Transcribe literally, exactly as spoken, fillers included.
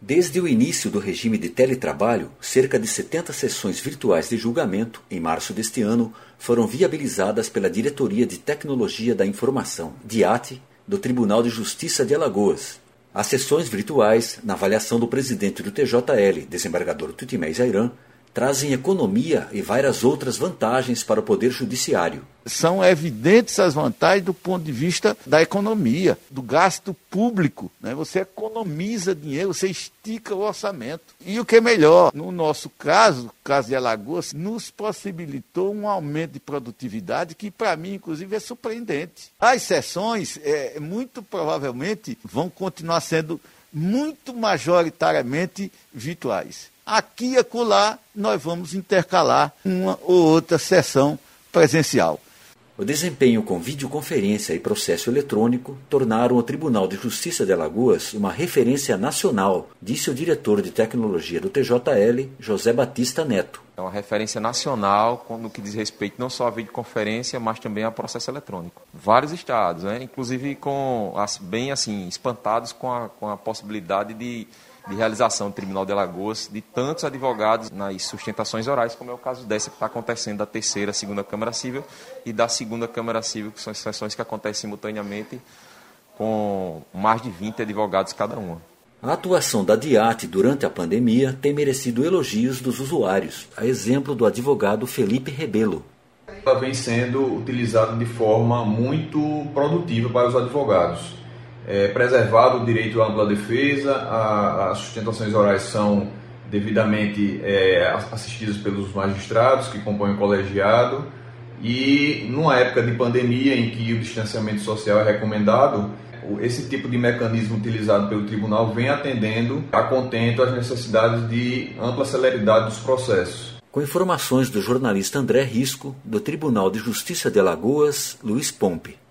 Desde o início do regime de teletrabalho, cerca de setenta sessões virtuais de julgamento, em março deste ano, foram viabilizadas pela Diretoria de Tecnologia da Informação, DIAT, do Tribunal de Justiça de Alagoas. As sessões virtuais, na avaliação do presidente do T J L, desembargador Tutimé Zairan, trazem economia e várias outras vantagens para o Poder Judiciário. São evidentes as vantagens do ponto de vista da economia, do gasto público, né? Você economiza dinheiro, você estica o orçamento. E o que é melhor, no nosso caso, o caso de Alagoas, nos possibilitou um aumento de produtividade que, para mim, inclusive, é surpreendente. As sessões, é, muito provavelmente, vão continuar sendo muito majoritariamente virtuais. Aqui e acolá, nós vamos intercalar uma ou outra sessão presencial. O desempenho com videoconferência e processo eletrônico tornaram o Tribunal de Justiça de Alagoas uma referência nacional, disse o diretor de tecnologia do T J L, José Batista Neto. É uma referência nacional no que diz respeito não só à videoconferência, mas também ao processo eletrônico. Vários estados, né? Inclusive com, bem assim, espantados com a, com a possibilidade de... de realização do Tribunal de Alagoas, de tantos advogados nas sustentações orais, como é o caso dessa que está acontecendo da terceira, segunda Câmara Civil e da segunda Câmara Civil, que são as sessões que acontecem simultaneamente com mais de vinte advogados cada uma. A atuação da DIAT durante a pandemia tem merecido elogios dos usuários, a exemplo do advogado Felipe Rebelo. Ela vem sendo utilizada de forma muito produtiva para os advogados. É preservado o direito à ampla defesa, a, as sustentações orais são devidamente é, assistidas pelos magistrados que compõem o colegiado e numa época de pandemia em que o distanciamento social é recomendado, esse tipo de mecanismo utilizado pelo tribunal vem atendendo a contento às necessidades de ampla celeridade dos processos. Com informações do jornalista André Risco, do Tribunal de Justiça de Alagoas, Luiz Pompe.